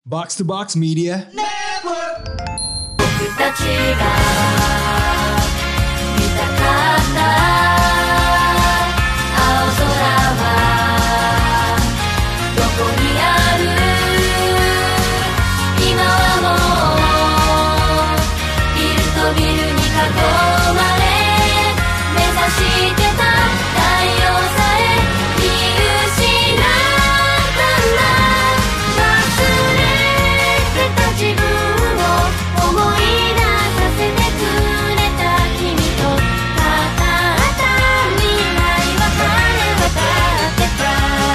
Box to Box Media Network. 僕たちが見たかった青空はどこにある今はもうビルとビルに囲まれ目指してた太陽さえ見失ったんだ忘れてた自分を思い出させてくれた君と語った未来は晴れ渡ってた。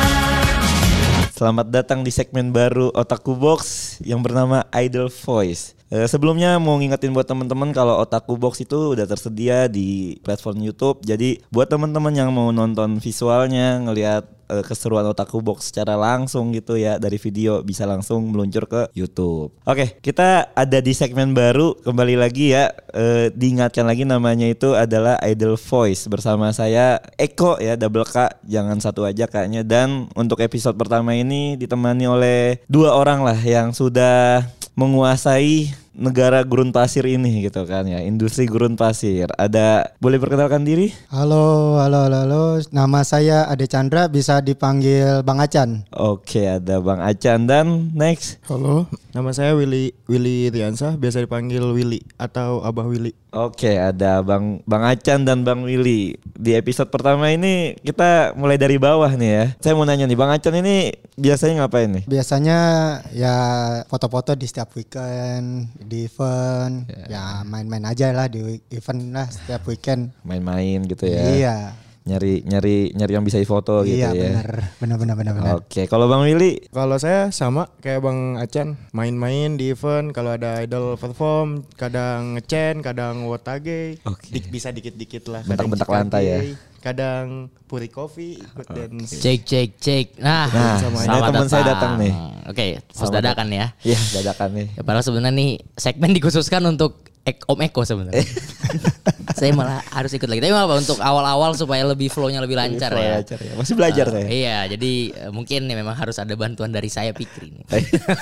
Selamat datang di segmen baru Otaku Box yang bernama Idol Voice. Sebelumnya mau ngingetin buat teman-teman kalau Otaku Box itu udah tersedia di platform YouTube. Jadi buat teman-teman yang mau nonton visualnya, ngelihat keseruan Otaku Box secara langsung gitu ya dari video, bisa langsung meluncur ke YouTube. Oke, kita ada di segmen baru kembali lagi ya. Diingatkan lagi namanya itu adalah Idol Voice bersama saya Eko ya, double K, jangan satu aja kayaknya. Dan untuk episode pertama ini ditemani oleh dua orang lah yang sudah menguasai negara gurun pasir ini gitu kan ya, industri gurun pasir. Ada, boleh perkenalkan diri? Halo. Nama saya Ade Chandra, bisa dipanggil Bang Acan. Oke, ada Bang Acan dan next. Halo, nama saya Willy Riansah, biasa dipanggil Willy atau Abah Willy. Oke, ada Bang Acan dan Bang Willy. Di episode pertama ini kita mulai dari bawah nih ya. Saya mau nanya nih, Bang Acan ini biasanya ngapain nih? Biasanya ya foto-foto di setiap weekend, di event, ya main-main aja lah di event lah setiap weekend. Main-main gitu ya. Iya. Nyari yang bisa difoto gitu Iya, ya. benar. Oke, kalau Bang Willy? Kalau saya sama kayak Bang Acan, main-main di event. Kalau ada idol perform, kadang ngecen, kadang wotage. Oke. Bisa dikit-dikit lah. Kadang Bentak-bentak Cikage, lantai ya. Kadang puri coffee, ikut dance. Cek. Nah, ini selamat teman saya datang nih. Oke, first dadakan ya. Iya, dadakan nih. Ya, padahal sebenarnya nih segmen dikhususkan untuk Om Eko sebenarnya. Saya malah harus ikut lagi. Tapi apa untuk awal-awal supaya lebih flow-nya lebih lancar ya. Masih belajar saya. Iya, jadi mungkin ya memang harus ada bantuan dari saya Pikri nih.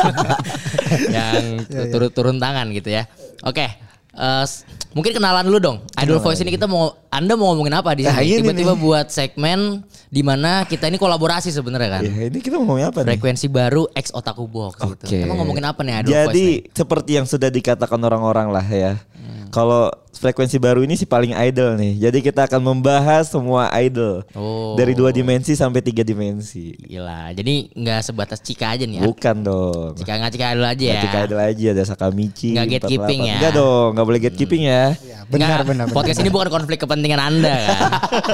Yang turun tangan gitu ya. Oke. Mungkin kenalan dulu dong. Idol Voice ini Anda mau ngomongin apa di sini? Tiba-tiba buat segmen di mana kita ini kolaborasi sebenarnya kan. Iya, ini kita mau ngomongin apa nih? Frekuensi baru X Otaku Box gitu. Oke. Emang ngomongin apa nih Idol Voice Jadi nih? seperti yang sudah dikatakan orang-orang lah ya. Kalau frekuensi baru ini sih paling idol nih. Jadi kita akan membahas semua idol. Oh. Dari 2 dimensi sampai 3 dimensi. Gila. Jadi nggak sebatas Cika aja nih ya. Bukan dong. Cika Idol aja ya. Cika idol aja, ada Sakamichi. Nggak gatekeeping 48. ya. Enggak dong, nggak boleh gatekeeping ya. Ya, benar. Podcast ini bukan konflik kepentingan Anda kan.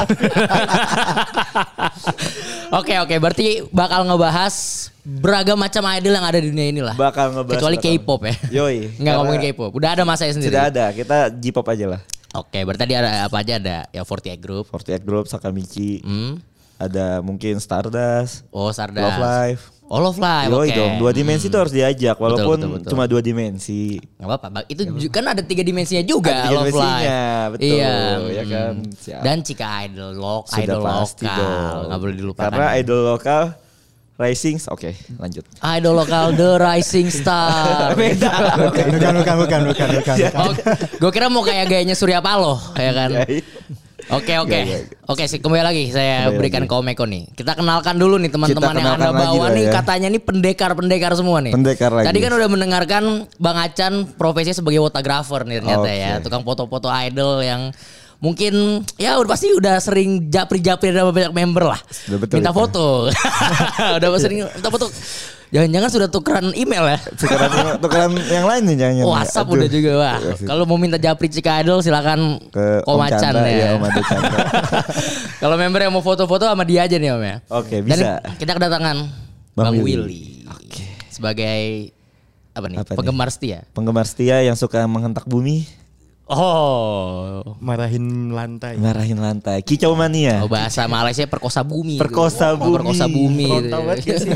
Oke, berarti bakal ngebahas beragam macam idol yang ada di dunia ini lah. Bakal ngebahas. Kecuali K-pop ya. Yoi. Nggak ngomongin K-pop. Udah ada masanya sendiri. Sudah ada, kita J-pop aja lah. Oke, berarti tadi ada apa aja, ada ya 48 Group. 48 Group, Sakamichi. Ada mungkin Stardust. Oh, Stardust. Love Live. Oh, Love Live. Yoi Oke. dong, 2 dimensi itu harus diajak walaupun Betul. cuma 2 dimensi. Gak apa-apa. Itu kan ada 3 dimensinya juga. Ada 3 Love dimensinya, Live. betul, Iya. ya kan. Siap. Dan Cika Idol, Sudah idol pasti lokal. dong. Gak boleh dilupakan. Karena idol lokal Rising, oke lanjut. Idol lokal The Rising Star. Beda. Bukan. Oh, gue kira mau kayak gayanya Surya Paloh, ya kan? Oke. Iya. Oke, sih kembali lagi saya Kembali berikan lagi. ke Om Eko nih. Kita kenalkan dulu nih teman-teman yang Anda kenalkan lagi bawa lah nih, ya. katanya nih pendekar semua nih. Pendekar lagi. Tadi kan udah mendengarkan Bang Acan profesinya sebagai fotografer nih ternyata Oke. ya, tukang foto-foto idol yang mungkin ya pasti udah sering japri-japri sama banyak member lah. Betul, minta itu. foto. Udah sering minta foto. Jangan-jangan sudah tukeran email ya. Tukeran yang lain nih jangan. WhatsApp udah juga wah. Kalau mau minta japri Cika Idol silakan ke Om Acan Chandra, ya. ya, Om Ade Chandra. Kalau member yang mau foto-foto sama dia aja nih Om ya. Oke, Dan bisa. kita kedatangan Bang Bang Willy. Willy. Oke. Sebagai apa nih? Apa nih? Penggemar setia. Penggemar setia yang suka menghentak bumi, Oh. Marahin lantai. marahin lantai, kicau mania. Oh, bahasa Malaysia perkosa bumi. Perkosa Oh, bumi. Perkosa bumi. Frontal banget ya sih.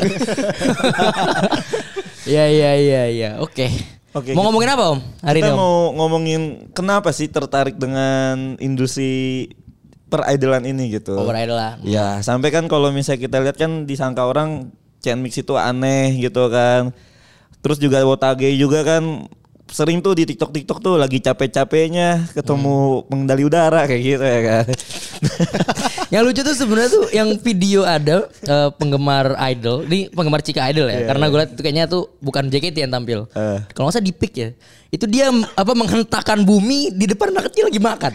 Iya. Oke. Oke, Mau ngomongin apa Om? Hari Kita ini Om? mau ngomongin kenapa sih tertarik dengan industri peridolan ini gitu. Over idol lah. Ya, sampai kan kalau misalnya kita lihat kan disangka orang Chainmix itu aneh gitu kan. Terus juga Wotage juga kan sering tuh di TikTok tuh lagi capek-capeknya ketemu pengendali udara kayak gitu ya kan. Yang lucu tuh sebenarnya tuh yang video ada penggemar idol, ini penggemar Cika Idol ya, karena gue liat itu kayaknya tuh bukan JKT yang tampil. Kalau nggak salah di pick ya, itu dia menghentakkan bumi di depan anak kecil lagi makan.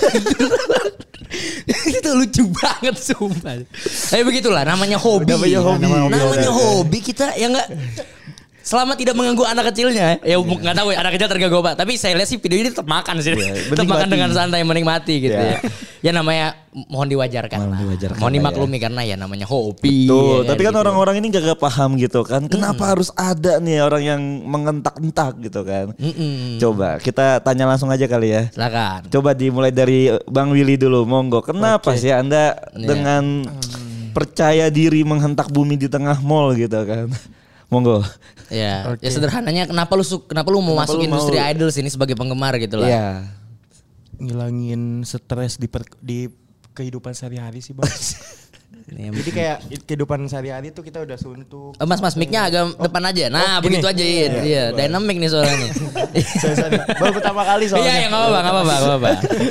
Itu lucu banget sumpah. Tapi begitulah namanya hobi. Namanya hobi kita ya nggak. Selama tidak mengganggu anak kecilnya, ya nggak tahu ya anak kecil terganggu apa. Tapi saya lihat sih video ini tetap makan sih, tetap makan dengan santai menikmati gitu ya. Ya namanya mohon diwajarkan lah. Mohon dimaklumi karena ya namanya hobi. Tuh, ya, tapi kan gitu. orang-orang ini gak paham gitu kan. Kenapa harus ada nih orang yang mengentak-entak gitu kan? Coba kita tanya langsung aja kali ya. Silakan. Coba dimulai dari Bang Willy dulu, monggo. Kenapa sih Anda dengan percaya diri menghentak bumi di tengah mall gitu kan? Monggo. Ya, ya sederhananya kenapa lu mau masuk industri idol sini sebagai penggemar gitu lah. Iya. Ngilangin stres di kehidupan sehari-hari sih Bang. Jadi kayak kehidupan sehari-hari tuh kita udah suntuk. Mas mic-nya agak depan aja. Nah, begitu aja iya. Dynamic nih suaranya. Sorry. Baru pertama kali soalnya. Iya, enggak apa-apa.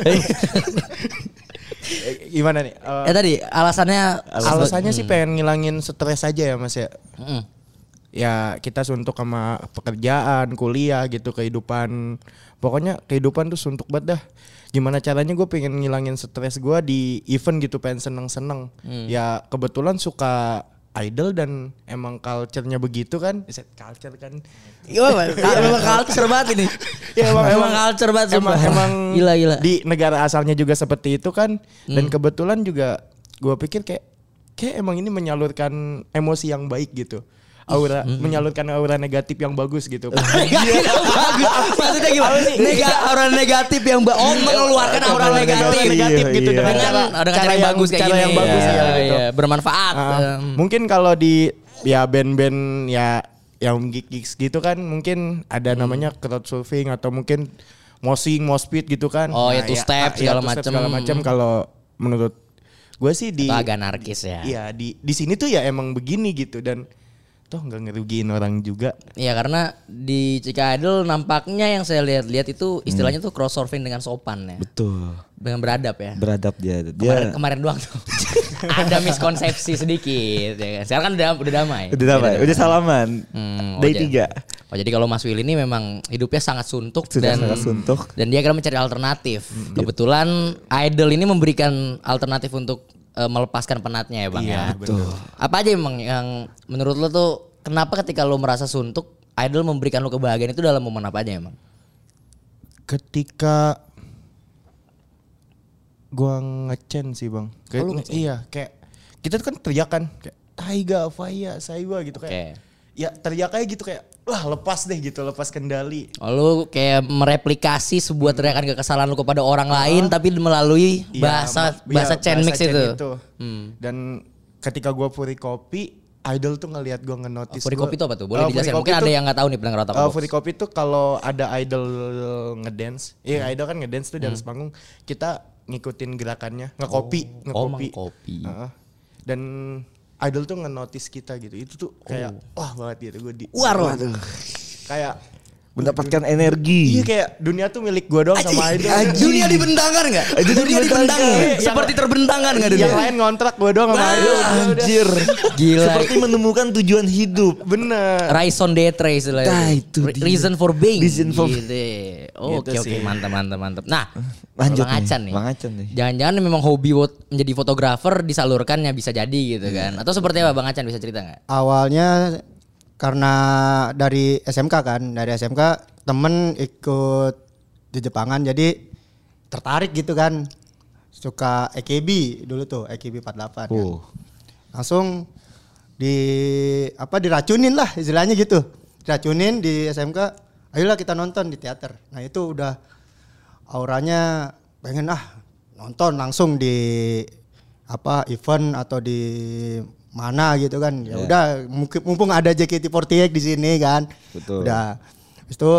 Gimana nih? Tadi Alasannya sih pengen ngilangin stres aja ya Mas ya. Ya kita suntuk sama pekerjaan, kuliah gitu, kehidupan. Pokoknya kehidupan tuh suntuk banget dah. Gimana caranya gue pengen ngilangin stres gue di event gitu, pengen seneng-seneng. Ya kebetulan suka idol dan emang culture-nya begitu kan. Culture kan. Emang culture banget ini. Ya emang culture banget. Emang gila. Di negara asalnya juga seperti itu kan. Dan kebetulan juga gue pikir kayak emang ini menyalurkan emosi yang baik gitu. Menyalurkan aura negatif yang bagus gitu. Bagus. Maksudnya gimana? Aura negatif yang mengeluarkan aura negatif gitu dengan cara yang bagus kayak gini. Iya, bermanfaat. Mungkin kalau di ya band-band ya yang gigs gitu kan mungkin ada namanya crowd surfing atau mungkin moshpit gitu kan. Oh ya two step segala macam. Kalau menurut gue sih di agak anarkis ya. Iya di sini tuh ya emang begini gitu dan toh nggak ngerugiin orang juga. Iya karena di Cika Idol nampaknya yang saya lihat itu istilahnya tuh cross surfing dengan sopan ya. Betul. Dengan beradab ya. Beradab dia. Kemarin doang tuh. Ada miskonsepsi sedikit ya kan. Sekarang kan udah damai. Udah salaman. Day 3. Oh jadi kalau Mas Will ini memang hidupnya sangat suntuk dan dia akan mencari alternatif. Kebetulan Idol ini memberikan alternatif untuk melepaskan penatnya ya Bang ya. Betul. Apa aja emang yang menurut lo tuh kenapa ketika lo merasa suntuk Idol memberikan lo kebahagiaan itu dalam momen apa aja emang? Ketika gua ngecen sih Bang. Iya kayak kita tuh kan teriak kan kayak Taiga, Faya, Saiba gitu kayak. Ya teriak kayak gitu kayak wah lepas deh gitu, lepas kendali. Oh, lu kayak mereplikasi sebuah teriakan kekesalan lu kepada orang lain tapi melalui bahasa chain mix itu. Dan ketika gua Furi Kopi, Idol tuh ngelihat gua ngenotis. Furi Kopi itu apa tuh? Boleh dijelasin? Mungkin ada yang nggak tahu nih pendengar otak box. Furi Kopi tuh kalau ada idol ngedance, idol kan ngedance tuh di atas panggung, kita ngikutin gerakannya, ngekopi. Dan idol tuh ngenotis kita gitu. Itu tuh kayak wah banget gitu gue kayak mendapatkan energi. Iya kayak dunia tuh milik gue doang sama idol. Dunia dibentangkan enggak? Dunia dibentangkan. Seperti terbentangkan enggak dunia? Yang lain ngontrak gue doang sama idol. Anjir. Gila. Seperti menemukan tujuan hidup. Bener. Raison d'être istilahnya. Nah, itu reason for being. Gitu. Oke, mantap. Nah, lanjut Bang Acan nih. Bang Acan nih. Jangan-jangan memang hobi menjadi fotografer disalurkannya bisa jadi gitu kan. Atau seperti apa Bang Acan bisa cerita enggak? Awalnya karena dari SMK temen ikut di Jepangan jadi tertarik gitu kan, suka AKB dulu tuh AKB 48 kan. Langsung diracunin lah istilahnya gitu, diracunin di SMK, ayolah kita nonton di teater. Nah itu udah auranya pengen nonton langsung di event atau di mana gitu kan. Ya udah mumpung ada JKT48 di sini kan. Betul. Udah. Habis itu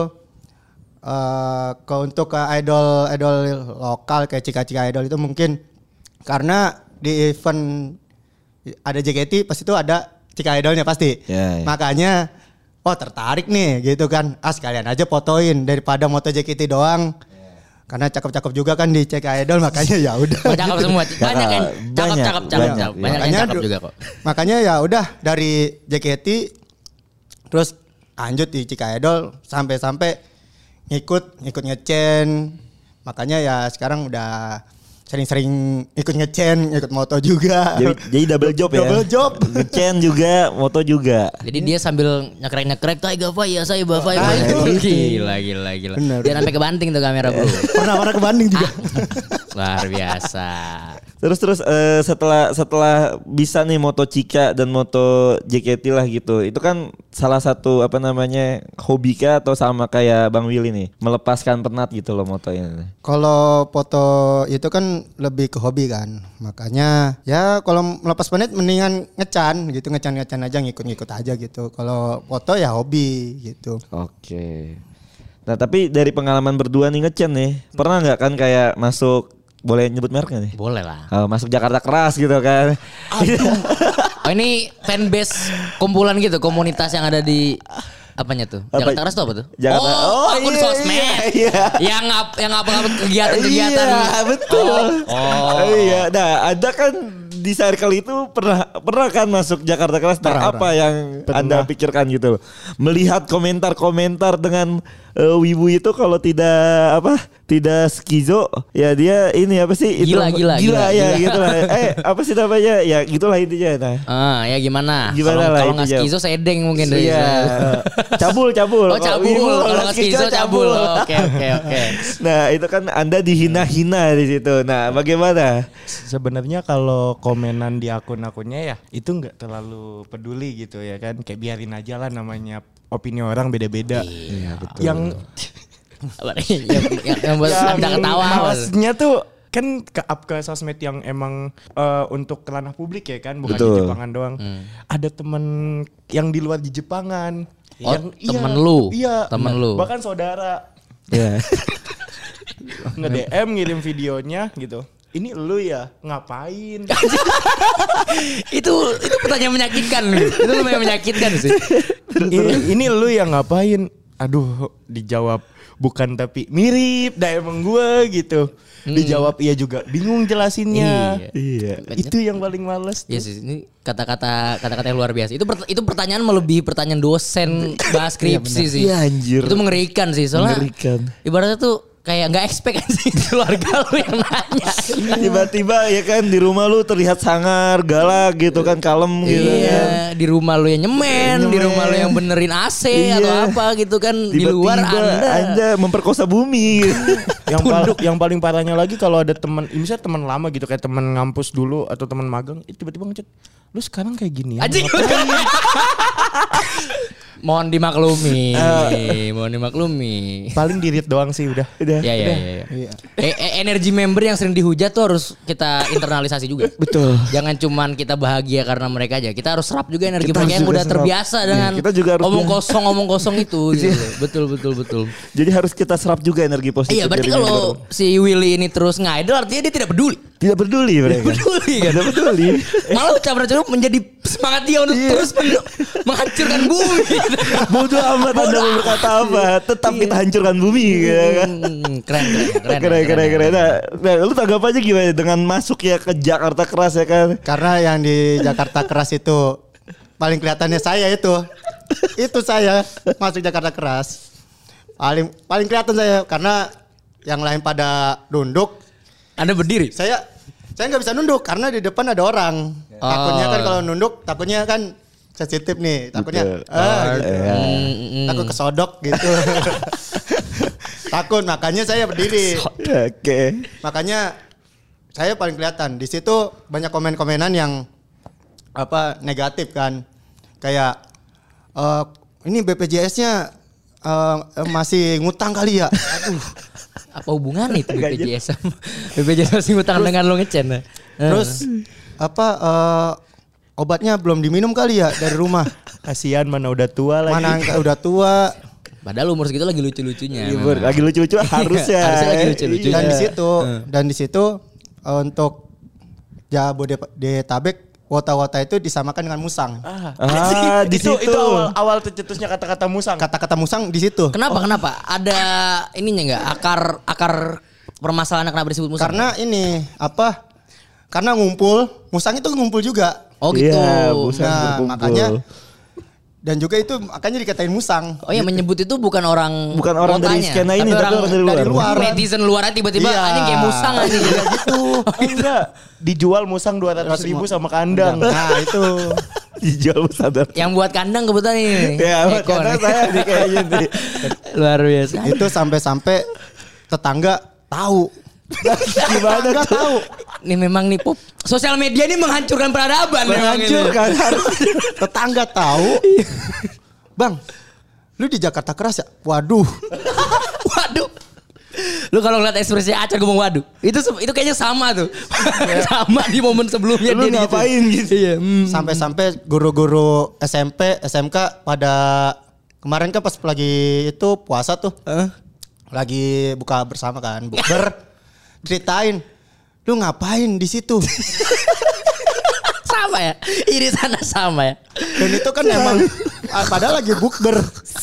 untuk idol lokal kayak Cika Idol itu mungkin karena di event ada JKT pasti itu ada Cika Idolnya pasti. Makanya wah tertarik nih gitu kan. Sekalian aja fotoin daripada moto JKT doang. Karena cakep-cakep juga kan di CK Idol, makanya ya udah. Cakep semua. Banyak yang cakep. Banyak yang cakep juga kok. Makanya ya udah dari JKT terus lanjut di CK Idol sampai ikut nge-chain. Makanya ya sekarang udah sering-sering ikut nge-chain, ikut moto juga. Jadi double job ya. Double job. Nge-chain juga, moto juga. Jadi dia sambil nyekrek Taiga Fai ya saya Bafai. Gila. Bener. Dia sampai kebanting tuh kamera bro. Pernah ke Bandung juga. Luar biasa. Terus setelah bisa nih moto Cika dan moto JKT lah gitu. Itu kan salah satu hobi kah atau sama kayak Bang Willy nih, melepaskan penat gitu loh moto ini. Kalau foto itu kan lebih ke hobi kan. Makanya ya kalau melepas penat mendingan ngecan aja, ngikut aja gitu. Kalau foto ya hobi gitu. Oke. Nah, tapi dari pengalaman berdua nih nge-chain nih, pernah nggak kan kayak masuk, boleh nyebut mereknya nih? Boleh lah. Masuk Jakarta Keras gitu kan. Oh ini fanbase kumpulan gitu, komunitas yang ada di apanya tuh? Jakarta Keras tuh apa tuh? Jakarta. Akun sosmed. Iya. Yang apa kegiatan-kegiatan. Iya, betul. Iya, nah ada kan di circle itu pernah kan masuk Jakarta Keras. Nah, apa yang Anda pikirkan gitu? Melihat komentar-komentar dengan wibu itu kalau tidak skizo ya dia ini apa sih itu gila ya gitu lah. Apa sih namanya ya gitulah intinya. Nah. Ya gimana lah kalau nggak intinya. skizo sedeng mungkin dari Iya. Cabul. Oh cabul. Kalau nggak skizo cabul. Oke. Nah itu kan Anda dihina-hina di situ. Nah bagaimana? Sebenarnya kalau komenan di akun-akunnya ya itu nggak terlalu peduli gitu ya kan, kayak biarin aja lah, namanya opini orang beda-beda. Iya betul. yang buat Anda ketawa. Malesnya tuh kan ke-up ke sosmed yang emang untuk ranah publik ya kan, bukan Betul. di Jepangan doang. Ada temen yang di luar di Jepangan. Temen lu. Iya. Temen lu. Bahkan saudara. Iya. Nge-DM ngirim videonya gitu. Ini lu ya ngapain? itu pertanyaan menyakitkan. Itu lumayan menyakitkan sih. ini lu yang ngapain? Aduh, dijawab bukan tapi mirip dah emang gue gitu. Dijawab iya juga bingung jelasinnya. Iya. Itu yang paling males. Iya sih, ini kata-kata yang luar biasa. Itu pertanyaan melebihi pertanyaan dosen bahas skripsi sih. Iya anjir. Itu mengerikan sih soalnya. Mengerikan. Ibaratnya tuh kayak nggak expect sih keluarga lu yang nanya. Tiba-tiba ya kan di rumah lu terlihat sangar, galak gitu kan, kalem gitu kan. Iya, di rumah lu yang nyemen, di rumah lu yang benerin AC atau apa gitu kan. Di luar Anda memperkosa bumi. Yang paling parahnya lagi kalau ada teman, misalnya teman lama gitu kayak teman ngampus dulu atau teman magang, tiba-tiba ngechat, lu sekarang kayak gini ya. Anjing. Mohon dimaklumi. Paling dirit doang sih udah. Iya. Energi member yang sering dihujat tuh harus kita internalisasi juga. Betul. Jangan cuman kita bahagia karena mereka aja. Kita harus serap juga energi Kita mereka yang juga udah serap. terbiasa dengan Kita juga harus omong kosong itu. Gitu. Betul. Jadi harus kita serap juga energi positif. Iya, berarti dari kalau member. si Willy ini terus ngidol artinya dia tidak peduli. Tidak peduli mereka. Peduli kan? Tidak peduli. Malah ucapan-ucapan menjadi semangat dia untuk terus menghancurkan bumi. Bodoh amat Anda mau berkata apa, tetap kita hancurkan bumi gitu kan. Keren. Nah, lu tanggapannya gimana dengan masuk ya ke Jakarta Keras ya kan? Karena yang di Jakarta Keras itu paling kelihatannya saya itu saya masuk Jakarta Keras. Paling kelihatan saya karena yang lain pada nunduk. Anda berdiri. Saya nggak bisa nunduk karena di depan ada orang. Takutnya kan kalau nunduk takutnya kan sensitif nih, takutnya gitu. Takut kesodok gitu. Takut, makanya saya berdiri. Oke. Makanya saya paling kelihatan. Di situ banyak komen-komenan yang negatif kan. Kayak ini BPJS-nya masih ngutang kali ya. Aduh. Apa hubungan itu BPJS sama BPJS masih ngutang dengan lo ngecen? Terus obatnya belum diminum kali ya dari rumah. Kasihan mana udah tua lagi. Udah tua. Padahal umur segitu lagi lucu-lucunya. Lagi lucu-lucu harusnya. Harusnya lagi lucu-lucunya. Dan di situ untuk Jabodetabek wota-wota itu disamakan dengan musang. Di situ. Itu awal tercetusnya kata-kata musang. Kata-kata musang di situ. Kenapa? Ada ininya nggak? Akar permasalahan kenapa disebut musang? Karena ini karena musang itu ngumpul juga. Oh gitu. Iya, musang Nah, berkumpul. makanya dan juga itu makanya dikatain musang. Oh ya menyebut itu bukan orang dari kotanya, skena ini, tapi orang dari luar. Netizen luar tiba-tiba Iya. anjing kayak musang anjing gitu. Enggak, dijual musang 200.000 sama kandang. Nah, itu. Dijual sadar. Yang buat kandang kebetulan ini. Ya, Eko karena nih. saya nih kayaknya nih. Luar biasa. Itu sampai tetangga tahu. Gimana Tetangga tahu. Ini memang nih Pop. Sosial media ini menghancurkan peradaban memang ini. Menghancurkan. Tetangga tahu. Bang, lu di Jakarta keras ya? Waduh. Waduh. Lu kalau ngeliat ekspresi Acan ngomong waduh, itu kayaknya sama tuh. Sama di momen sebelumnya Lu dia ngapain gitu? Iya. Sampai-sampai guru-guru SMP, SMK pada kemarin kan pas lagi itu puasa tuh. Lagi buka bersama kan, bukber. Ceritain, lu ngapain di situ? Sama ya. Irisannya sama ya. Dan itu kan emang padahal lagi bukber.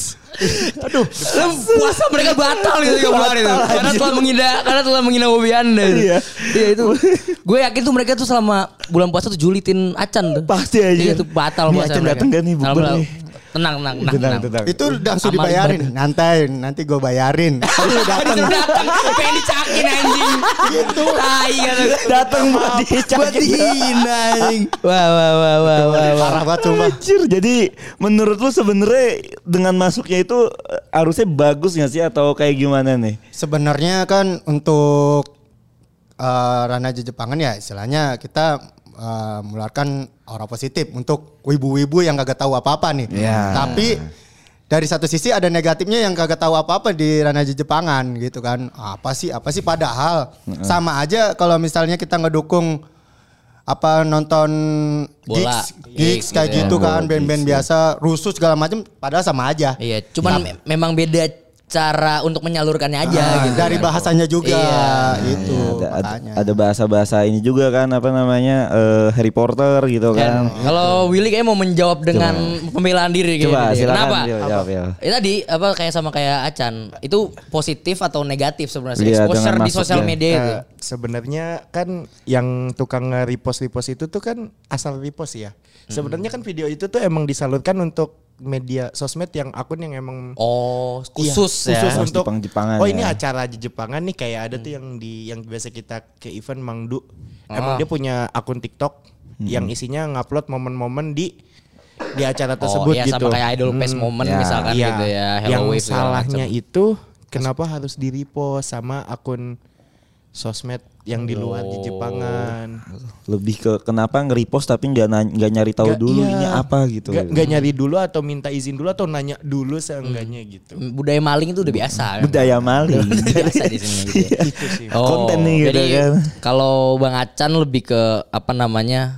Aduh, puasa mereka batal gitu ya bulan itu. Karena telah menghina hobi Anda. Iya. Iya itu. Gue yakin tuh mereka tuh selama bulan puasa tuh julitin Acan tuh. Pasti aja. Iya tuh batal Nih puasa Acan mereka. dateng gak nih bukber nih? Tenang. Itu langsung Amal dibayarin. Nanti gue bayarin. Lu datang. Datang, pengen dicakin anjing. Gitu. Tai kan. Datang buat dihina anjing. Wah. Parah banget sumpah. Anjir, jadi menurut lu sebenarnya dengan masuknya itu harusnya bagus gak sih atau kayak gimana nih? Sebenarnya kan untuk ranah Jepangan ya istilahnya kita mengeluarkan aura positif untuk wibu-wibu yang kagak tahu apa-apa nih. Ya. Tapi dari satu sisi ada negatifnya yang kagak tahu apa-apa di ranah Jepangan gitu kan. Apa sih padahal sama aja kalau misalnya kita ngedukung nonton Bola. gigs kayak gitu gitu ya. kan, band-band biasa rusuh segala macam padahal sama aja. Iya, cuman memang beda cara untuk menyalurkannya aja gitu. Dari bahasanya juga itu Ada, makanya. ada bahasa-bahasa ini juga kan apa namanya Harry Potter gitu kan. Kalau Willy kayak mau menjawab dengan pembelaan diri gitu. Coba silakan. Kenapa? Jawab ya. Tadi kayak sama kayak Acan. Itu positif atau negatif sebenarnya Iya, exposure dengan di sosial masuknya. media itu. Sebenarnya kan yang tukang repost itu tuh kan asal repost ya. Sebenarnya kan video itu tuh emang disalurkan untuk media sosmed yang akun yang emang Khusus ya. khusus untuk Jepang-Jepangan ini ya. acara Jepangan nih kayak ada tuh yang biasa kita ke event Mangdu. Emang dia punya akun TikTok yang isinya ngupload momen-momen di acara tersebut ya, gitu. sama kayak Idol Fest Moment Ya. misalkan Iya. gitu ya. Hello Yang Wave segala salahnya macem. itu kenapa harus di repost sama akun sosmed yang di luar di Jepangan. Lebih ke kenapa nge-repost tapi nggak nyari tahu Nggak- dulu iya. ini apa gitu. Nggak nyari dulu atau minta izin dulu atau nanya dulu seenggaknya gitu. Budaya maling itu udah biasa. Budaya maling. Udah biasa di sini gitu. ya. Itu sih. Konten nih gitu jadi kan. kalau Bang Acan lebih ke apa namanya?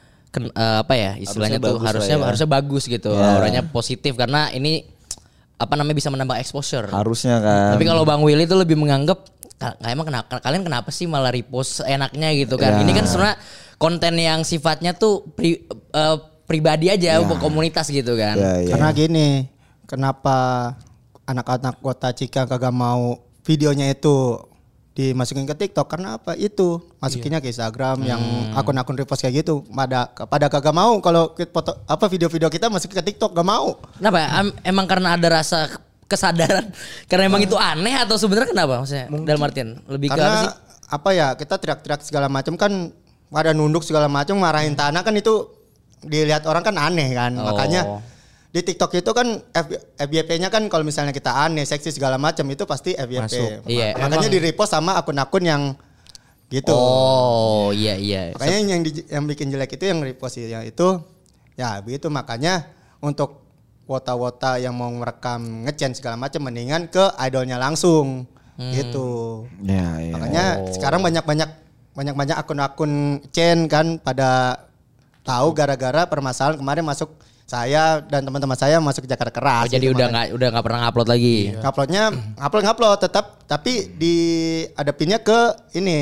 Istilahnya tuh harusnya bagus gitu. Ya. Auranya positif karena ini bisa menambah exposure. Harusnya kan. Tapi kalau Bang Willy itu lebih menganggap kalian kenapa sih malah repost enaknya gitu kan. Ya. Ini kan sebenarnya konten yang sifatnya tuh pribadi aja untuk komunitas gitu kan. Ya. Karena gini, kenapa anak-anak kota Cika kagak mau videonya itu dimasukin ke TikTok? Karena apa? Itu masukinnya ke Instagram yang akun-akun repost kayak gitu. Pada kagak mau kalau foto video-video kita masukin ke TikTok, gak mau. Kenapa? Emang karena ada rasa kesadaran karena emang itu aneh atau sebenarnya kenapa maksudnya? Dalam artian lebih ke apa sih? Karena kita teriak-teriak segala macam kan, pada nunduk segala macam, marahin tanah kan itu dilihat orang kan aneh kan. Makanya di TikTok itu kan FYP-nya kan kalau misalnya kita aneh, seksi segala macam itu pasti FYP. Masuk. Iya, Makanya di repost sama akun-akun yang gitu. Oh iya. Makanya yang bikin jelek itu yang repost yang itu ya begitu, makanya untuk wota-wota yang mau merekam ngecen segala macam mendingan ke idolnya langsung gitu. Ya. Makanya sekarang banyak akun-akun Chen kan pada tahu gara-gara permasalahan kemarin masuk saya dan teman-teman saya masuk ke Jakarta Keras. Jadi gitu, udah nggak pernah ngupload lagi. Nguploadnya ngupload tetap tapi di ada pinnya ke ini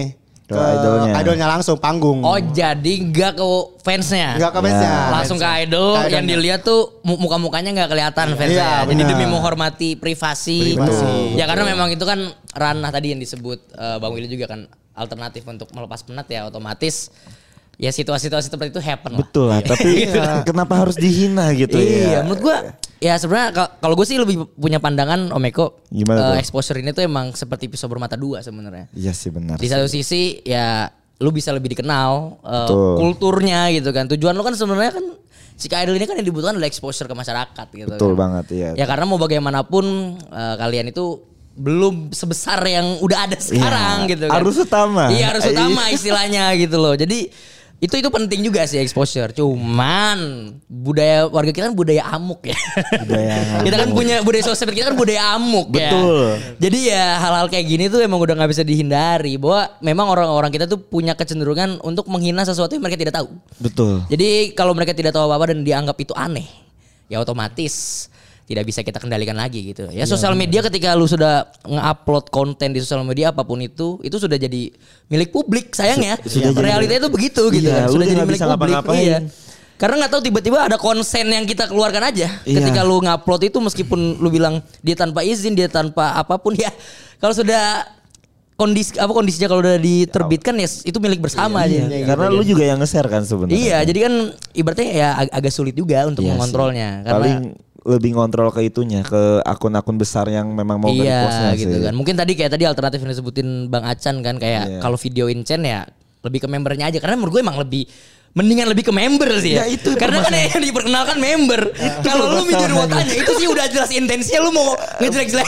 Ke idolnya langsung panggung. Oh jadi nggak ke fansnya? Nggak ke fansnya. Langsung ke idol yang dilihat tuh muka-mukanya nggak kelihatan fansnya. Jadi demi menghormati privasi. Ya karena memang itu kan ranah tadi yang disebut Bang Willy juga kan alternatif untuk melepas penat ya otomatis. Ya situasi-situasi seperti itu happen lah. Betul lah, tapi kenapa harus dihina gitu ya? Iya, menurut gua ya sebenarnya kalau gue sih lebih punya pandangan Om Eko. Gimana tuh? Exposure ini tuh emang seperti pisau bermata dua sebenarnya. Iya sih benar. Di satu sisi ya lu bisa lebih dikenal kulturnya gitu kan. Tujuan lu kan sebenarnya kan si Idol ini kan yang dibutuhkan adalah exposure ke masyarakat gitu. Betul kan. banget iya. Ya karena mau bagaimanapun kalian itu belum sebesar yang udah ada sekarang gitu kan. Harus utama. Iya harus utama istilahnya gitu loh. Jadi itu penting juga sih exposure. Cuman budaya warga kita kan budaya amuk ya. Kita kan punya budaya sosial kita kan budaya amuk ya. Betul. Jadi ya hal-hal kayak gini tuh emang udah nggak bisa dihindari. Bahwa memang orang-orang kita tuh punya kecenderungan untuk menghina sesuatu yang mereka tidak tahu. Betul. Jadi kalau mereka tidak tahu apa-apa dan dianggap itu aneh, ya otomatis tidak bisa kita kendalikan lagi gitu. Ya sosial media ketika lu sudah nge-upload konten di sosial media apapun itu sudah jadi milik publik sayang ya. Realitanya itu begitu gitu kan. Sudah jadi milik publik. Iya. Karena nggak tahu tiba-tiba ada konsen yang kita keluarkan aja. Ketika lu ngupload itu meskipun lu bilang dia tanpa izin, dia tanpa apapun ya. Kalau sudah kondisinya kalau udah diterbitkan ya itu milik bersama aja. Karena lu juga yang nge-share kan sebenarnya. Iya, jadi kan ibaratnya ya agak sulit juga untuk mengontrolnya. Karena paling lebih ngontrol ke itunya, ke akun-akun besar yang memang mau nge-repostnya gitu sih. kan. Mungkin tadi alternatif yang disebutin Bang Acan kan kayak kalau videoin Chen ya lebih ke membernya aja. Karena menurut gue emang mendingan lebih ke member sih ya. Itu karena kan yang diperkenalkan member. Kalau lu minjem wotanya itu sih udah jelas intensinya lu mau ngejelek-jelekin.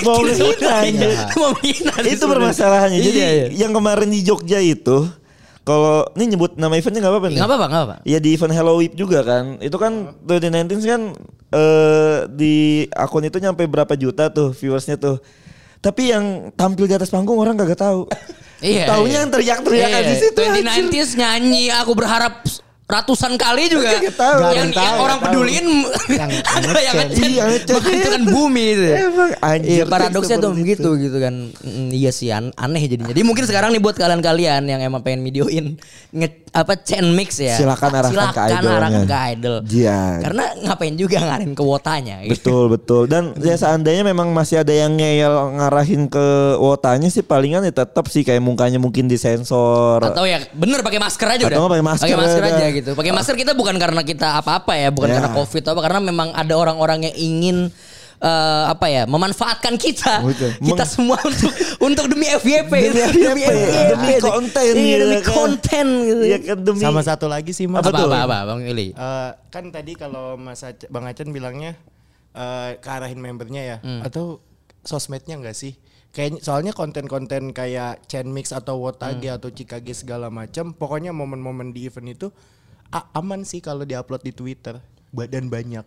Mau menghina. Itu permasalahannya. Jadi yang kemarin di Jogja itu kalau ini nyebut nama eventnya nggak apa-apa nih? Nggak apa-apa. Ya di event Hello Whip juga kan. Itu kan 2019 kan di akun itu nyampe berapa juta tuh viewersnya tuh. Tapi yang tampil di atas panggung orang kagak tahu. Iya. Taunya yang teriak-teriakan di situ. 2019 nyanyi aku berharap ratusan kali juga yang orang pedulin adalah yang ngechat menghancurkan bumi itu. Emang anjir. Paradoksnya tuh begitu gitu kan. Iya sih aneh jadinya. Jadi mungkin sekarang nih buat kalian-kalian yang emang pengen videoin chain mix ya. Silakan arahkan ke idol. Iya. Karena ngapain juga ngarahin ke wotanya gitu. Betul. Dan ya seandainya memang masih ada yang ngeyel ngarahin ke wotanya sih palingan ya tetap sih kayak mukanya mungkin disensor. Atau ya bener pakai masker aja udah. Atau pakai masker aja gitu. Pakai masker kita bukan karena kita apa-apa ya, bukan karena Covid atau apa, karena memang ada orang-orang yang ingin memanfaatkan kita. Kita semua untuk demi FYP, demi konten demi konten gitu. Ya kan demi. Sama satu lagi sih Mas. Apa Bang Willy? Kan tadi kalau Bang Acan bilangnya ke arahin membernya ya, atau sosmednya enggak sih? Kayak soalnya konten-konten kayak Chain Mix atau Wotage atau Cikage segala macam, pokoknya momen-momen di event itu aman sih kalau diupload di Twitter dan banyak.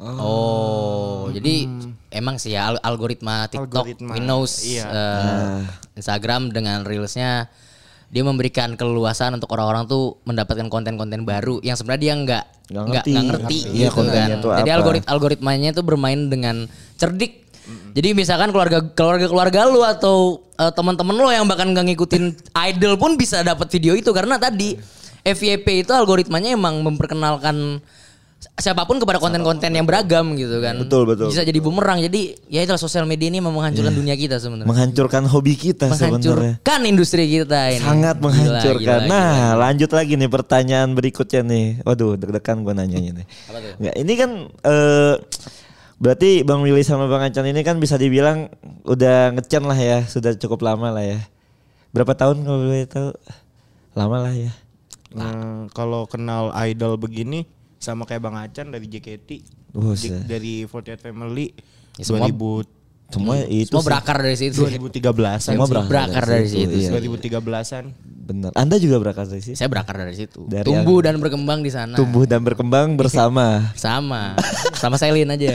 Jadi emang sih ya algoritma TikTok, Windows, Instagram dengan reelsnya dia memberikan keleluasan untuk orang-orang tuh mendapatkan konten-konten baru yang sebenarnya dia nggak ngerti gitu kan. Jadi algoritmanya tuh bermain dengan cerdik. Jadi misalkan keluarga lu atau teman-teman lo yang bahkan nggak ngikutin idol pun bisa dapat video itu karena tadi FYP itu algoritmanya emang memperkenalkan siapapun kepada konten-konten yang beragam gitu kan. Betul. Bisa jadi bumerang. Jadi ya itulah sosial media ini menghancurkan dunia kita sebenarnya. Menghancurkan hobi kita sebenarnya. Menghancurkan industri kita ini. Sangat menghancurkan. Gila. Lanjut lagi nih pertanyaan berikutnya nih. Waduh, deg-degan gue nanyanya nih. Apa tuh? Nggak, ini kan berarti Bang Willy sama Bang Acan ini kan bisa dibilang udah ngecen lah ya, sudah cukup lama lah ya. Berapa tahun kalau boleh tahu? Lama lah ya. Kalau kenal idol begini sama kayak Bang Acan dari JKT, dari 48 Family, ya, semua berakar dari situ. 2013-an. Semua berakar dari situ. 2013-an. Benar. Anda juga berakar dari situ? Saya berakar dari situ. Tumbuh dan berkembang di sana. Tumbuh dan berkembang bersama. Sama Selin aja.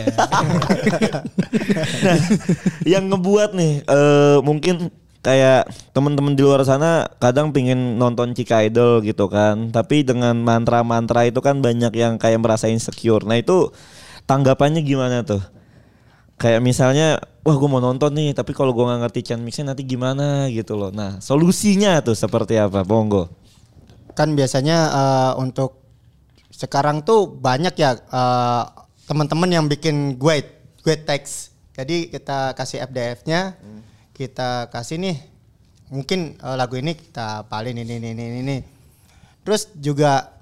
Nah, yang ngebuat nih mungkin kayak teman-teman di luar sana kadang pingin nonton Cika Idol gitu kan, tapi dengan mantra-mantra itu kan banyak yang kayak merasa insecure. Nah itu tanggapannya gimana tuh? Kayak misalnya, wah gue mau nonton nih, tapi kalau gue nggak ngerti chain mixnya nanti gimana gitu loh. Nah, solusinya tuh seperti apa, Monggo? Kan biasanya untuk sekarang tuh banyak ya teman-teman yang bikin guide text. Jadi kita kasih FDF-nya, kita kasih nih, mungkin lagu ini kita palin ini. Terus juga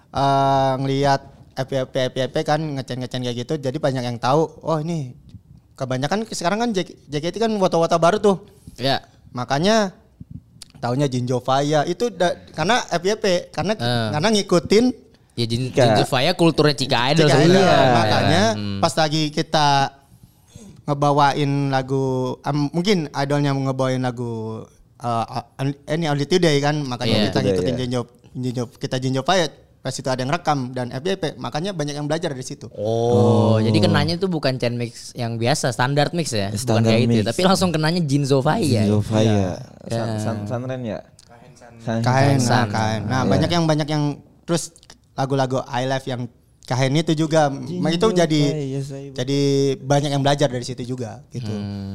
ngelihat FYP kan ngecen kayak gitu, jadi banyak yang tahu. Oh ini kebanyakan sekarang kan JKT kan wata-wata baru tuh. Ya. Makanya taunya Jinjo Faya itu karena FYP karena ngikutin Ya Jinjo Faya kulturnya Cika Idol. Makanya pas lagi kita ngebawain lagu mungkin idolnya ngebawain lagu ini Only Today kan, makanya kita ngikutin Jinjo Faya. Pas itu ada yang rekam dan FYP, makanya banyak yang belajar dari situ. Oh, jadi kenanya itu bukan chain mix yang biasa, standar mix ya, bukan kayak itu, tapi langsung kenanya Jinzo Faya. Jinzo Faya, Sanren ya. Kahen. Nah, banyak yang terus lagu-lagu I Live yang Kahen itu juga, itu jadi banyak yang belajar dari situ juga, gitu.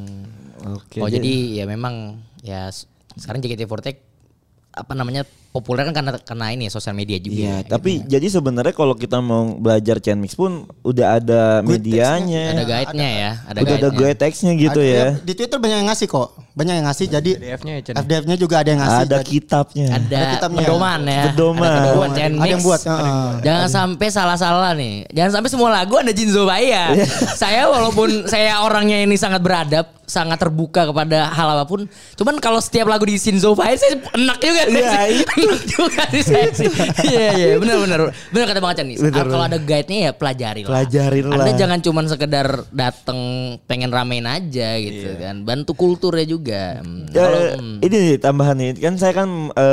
Oke. Oh, jadi ya memang ya sekarang JKT48 apa namanya populer kan karena ini sosial media juga. Iya, tapi jadi sebenarnya kalau kita mau belajar chain mix pun udah ada medianya. Ada guide-nya ya, ada guide text-nya gitu ya. Di Twitter banyak yang ngasih kok. Banyak yang ngasih jadi FDF-nya juga ada yang ngasih. Ada kitabnya. Ada pedoman ya. Pedoman. Ada yang buat. Jangan sampai salah-salah nih. Jangan sampai semua lagu ada Jinzo Faya. Saya walaupun saya orangnya ini sangat beradab, sangat terbuka kepada hal apapun. Cuman kalau setiap lagu di Jinzo Faya saya enak juga sih. Enak juga sih saya sih. Iya, benar kata Bang Acan nih. Kalau ada guide-nya ya pelajari lah. Anda jangan cuman sekedar dateng pengen ramein aja gitu kan. Bantu kulturnya juga. Ini nih tambahan nih, kan saya kan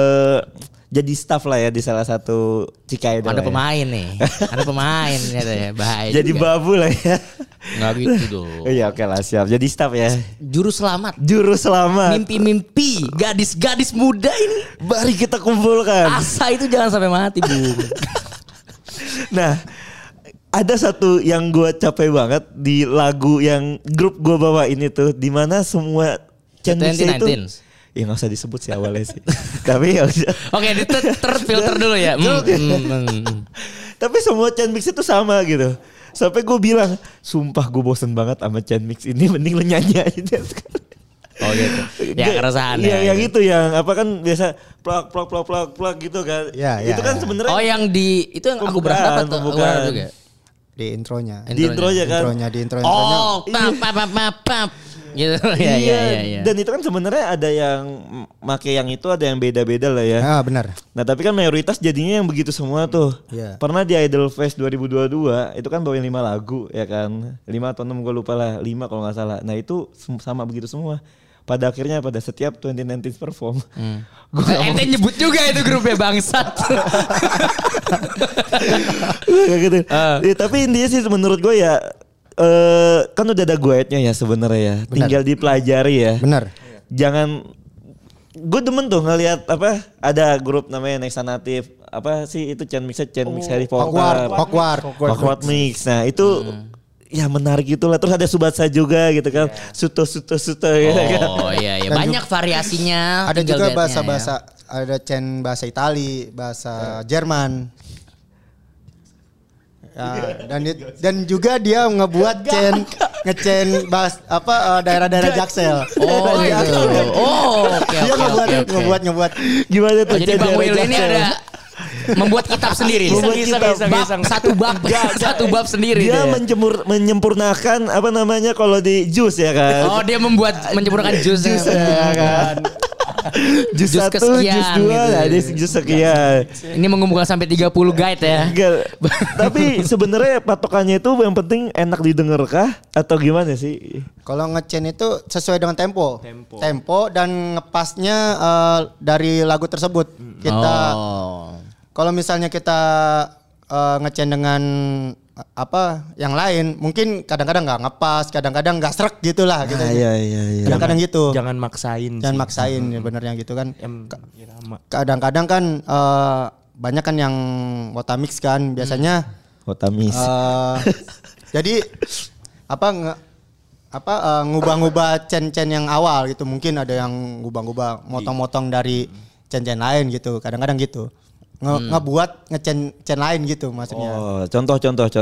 jadi staff lah ya di salah satu Cika Idol. Ada pemain nih, ada pemain ya, bahaya. Jadi juga. Babu lah ya. Nggak gitu dong. Iya oke lah siap. Jadi staff ya. Juru selamat. Mimpi-mimpi gadis-gadis muda ini. Mari kita kumpulkan. Asa itu jangan sampai mati Bung. Nah. Ada satu yang gue capek banget di lagu yang grup gue bawa ini tuh, di mana semua chain mix itu, ya nggak usah disebut sih awalnya sih. Tapi ya udah. Oke, terfilter dulu ya. Tapi semua chain mix itu sama gitu. Sampai gue bilang, sumpah gue bosen banget sama chain mix ini, mending lu nyanyi aja sekarang. Oh gitu. Ya keresahan ya. Yang itu yang apa kan biasa plug gitu kan. Ya, itu kan sebenarnya. Oh yang itu yang aku berapa tuh juga. Di intronya kan. Di intronya. Oh, pap. Gitu. Iya. Dan itu kan sebenarnya ada yang make yang itu, ada yang beda-beda lah ya. Ah, benar. Nah, tapi kan mayoritas jadinya yang begitu semua tuh. Yeah. Pernah di Idol Fest 2022 itu kan bawain 5 lagu ya kan. 5 atau 6 gue lupa lah, 5 kalau enggak salah. Nah, itu sama begitu semua. Pada akhirnya pada setiap 2019 perform. Ente nyebut juga itu grupnya bangsat. Gitu. Ya, tapi intinya sih menurut gue ya kan udah ada guide-nya ya sebenarnya ya. Tinggal dipelajari ya. Benar. Jangan, gue demen tuh ngelihat apa, ada grup namanya Nexa Native, apa sih itu chain mix Harry Potter. Hogwarts Mix. Nah, itu ya menarik gitu lah. Terus ada Subatsa juga gitu kan. Suto gitu kan. Oh iya. Banyak variasinya. Ada juga bahasa-bahasa, ada chain bahasa Itali, bahasa Jerman. Ya, dan juga dia ngebuat ngechain bahas daerah-daerah Jaksel. Oh gitu. Oke. Dia ngebuat. Gimana tuh? Jadi Bang Will ini ada membuat kitab sendiri. Satu bab sendiri. Dia menyempurnakan apa namanya kalau di jus ya kan. Oh, dia menyempurnakan jus ya kan. Jus 1, jus 2, gitu. Jus sekian. Ini mengumpulkan sampai 30 guide ya. Tapi sebenarnya patokannya itu yang penting enak didengar kah atau gimana sih? Kalau nge-chain itu sesuai dengan tempo dan ngepasnya dari lagu tersebut. Kalau misalnya kita nge-chain dengan yang lain, mungkin kadang-kadang nggak ngepas, kadang-kadang nggak srek gitulah gitu. Iya. Kadang-kadang gitu. Jangan maksain. Ya benernya gitu kan. Kadang-kadang kan banyak kan yang Wotamix kan biasanya. Wotamix. Jadi ngubah-ngubah chain yang awal gitu. Mungkin ada yang ngubah-ngubah motong-motong dari chain lain gitu. Kadang-kadang gitu. Ngebuat chain lain gitu maksudnya. Oh, contoh.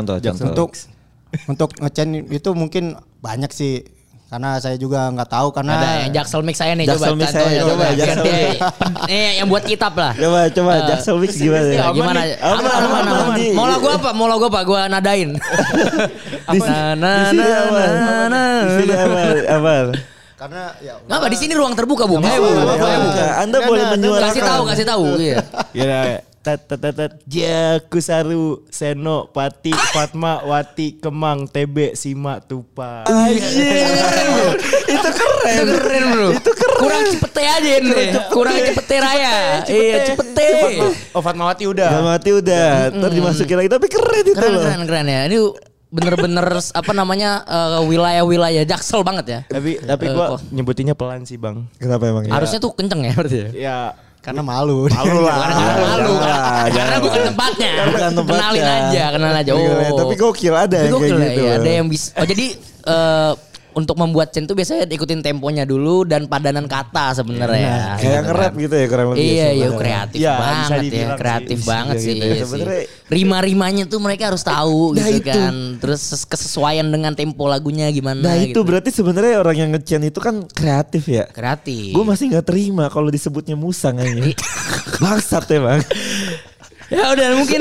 Untuk nge-chain itu mungkin banyak sih. Karena saya juga nggak tahu karena Ada yang Jaksel Mix saya nih Jaksel Mix saya, coba, Jaksel Mix. Yang buat kitab lah. Coba Jaksel Mix gimana? Gimana? Aman. Mau lagu apa? Gua nadain. Di sini aman. karena ya Nggak, di sini ruang terbuka, Bung. Ayo, Anda boleh menyuarakan. kasih tahu. Iya. Ya, Jakusaru, Seno, Pati, Fatma, Wati, Kemang, TB, Sima, Tupa. Itu keren. Bro. Kurang cepete aja nih. Kurang cepete raya. Iya, cepete. Oh, Fatmawati udah. Fatmawati udah. Ntar dimasukin lagi tapi keren itu loh. Keren ya. Ini bener-bener wilayah-wilayah Jaksel banget ya. Tapi gua nyebutinnya pelan sih, Bang. Kenapa emang ya? Harusnya tuh kenceng ya berarti ya. Ya, karena malu. malu lah. Karena bukan tempatnya. Kenalin aja. Oh. Tapi gokil ada yang Gokil kayak gitu. ya, ada yang bisa. Oh, jadi untuk membuat chain tuh biasanya ikutin temponya dulu dan padanan kata sebenarnya. Kayak nge-rap gitu ya kurang lebih. Iya, kreatif Ya, bisa banget ya, dibilang kreatif sih. banget Iya sih. gitu ya. Iya sih. Sebenarnya Rima-rimanya tuh mereka harus tahu Nah, gitu itu. kan. Terus kesesuaian dengan tempo lagunya gimana Nah gitu. itu berarti sebenarnya orang yang nge-chain itu kan kreatif ya. Kreatif. Gue masih nggak terima kalau disebutnya musang aja. Bangsat ya bang. Ya udah mungkin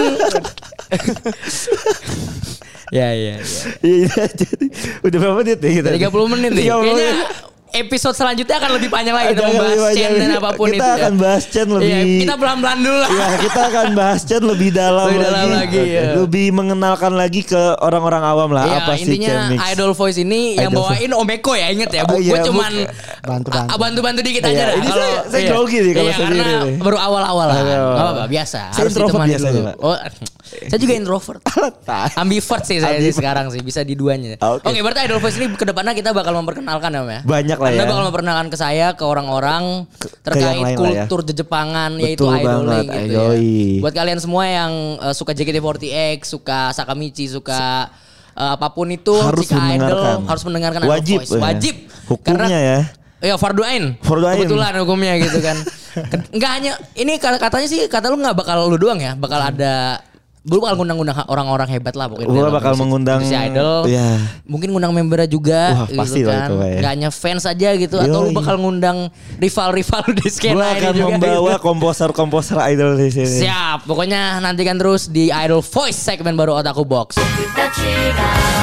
Ya. Iya jadi udah berapa menit ya kita? 30 menit nih. 30 Kayaknya menit. episode selanjutnya akan lebih panjang lagi kita Jangan membahas lebih chain panjang. dan apapun Kita itu. akan bahas chain lebih. Iya, kita pelan-pelan dulu lah. Ya kita akan bahas chain lebih dalam Lebih dalam lagi, ya. Lebih mengenalkan lagi ke orang-orang awam lah Iya, apa sih chain intinya mix. Idol Voice ini yang Idol bawain Omeko ya, inget ya. Oh, Gue iya, cuman bantu-bantu dikit Iya, aja dah. ini saya iya. grogi nih kalau Iya, sendiri karena nih. baru awal-awal lah. Ayo. Gak apa-apa, biasa. Saya Harus introvert ditemani biasanya, dulu. Pak. Oh, saya juga introvert. Ambivert sih saya sih sekarang sih, bisa di duanya. Oke. Oke, berarti Idol Voice ini kedepannya kita bakal memperkenalkan ya. Banyak lah Anda ya. bakal memperkenalkan ke saya, ke orang-orang terkait yang lain lah ya. kultur Jepangan, yaitu Betul idoling banget, gitu ya. yoi. Buat kalian semua yang suka JKT48, suka Sakamichi, suka apapun itu, Harus jika idol mendengarkan. harus mendengarkan Idol Wajib, Voice. ya. Wajib. Hukumnya Karena, ya. Ya fardu ain. Fardu ain. Kebetulan hukumnya gitu kan. Enggak hanya ini katanya sih kata lu nggak bakal lu doang ya, bakal ada lu bakal ngundang-ngundang orang-orang hebat lah pokoknya. Gue dalam bakal musik- mengundang. musisi idol. Iya. Mungkin ngundang membernya juga Wah, pasti gitu lah kan. itu, Pak, ya. Nggak hanya fans aja gitu atau lu Yoi. bakal ngundang rival-rival di Gue skena ini akan juga. membawa gitu. komposer idol di sini. Siap, pokoknya nantikan terus di Idol Voice segmen baru Otaku Box. たちが